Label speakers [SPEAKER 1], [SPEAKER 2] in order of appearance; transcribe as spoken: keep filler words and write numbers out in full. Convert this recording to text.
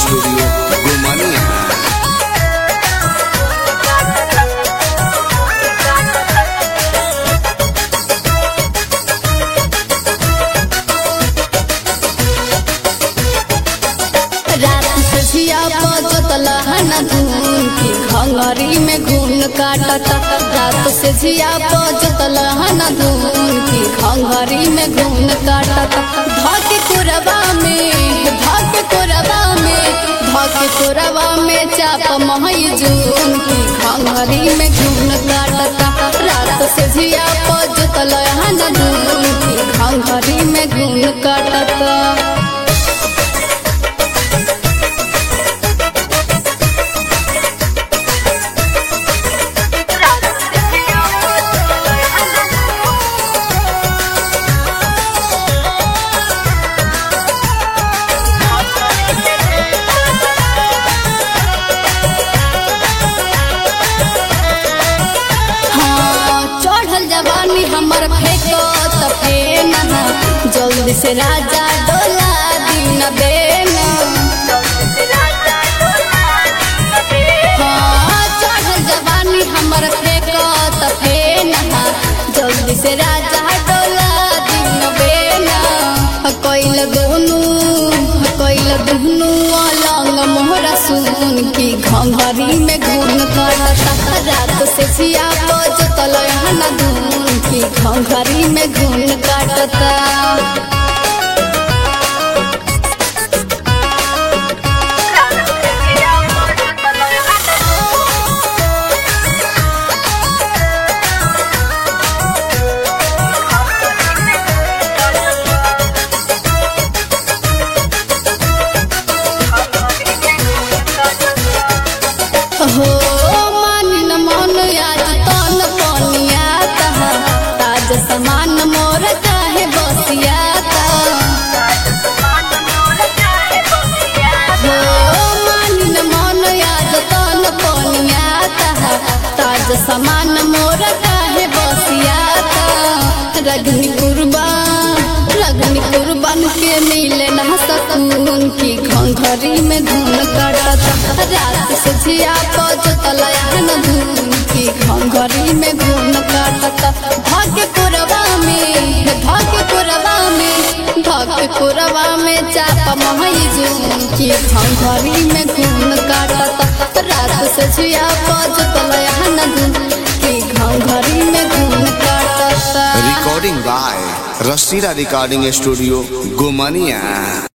[SPEAKER 1] Studio गुमानिया।
[SPEAKER 2] घंगरी में घून काटता रात से झिया बजतला हना धून की घंगरी में घून काटता भाग्य कुरबा में भाग्य कुरबा में भाग्य कुरबा में चाप महई जून की घंगरी में घून काटता रात से झिया बजतला हना धून की घंगरी में घून काटता। जवानी हमर फेंको त फेन जल्दी से राजा डोला दिन बेना। हाँ चढ़ल जवानी हमर फेंको त फेन जल्दी से राजा डोला दिन बेना। कोइल दुनु कोइल दुनु अलंग मोहरा सुन की घंघरी में घून करता रात से झिया बजतल हना धून की घंघरी में घून काटता। हो मानी न मन आज तन पनिया ताज समान मोर चाहे बसियाता। हो मानी न मन आज तन पनिया ताज समान मोर चाहे बसियाता। रगनी कुर्बान रगनी कुर्बान के मिले न सकून की घंघरी में धून काटता रात से झिया बजतल हना धून की घंघरी में घून काटता। भाग्य कुरबा में भाग्य कुरबा में भाग्य कुरबा में चाप महई जून की घंघरी में घून काटता रात से झिया बजतल हना धून की घंघरी में घून काटता।
[SPEAKER 1] Recording by Rasila recording studio गुमानिया।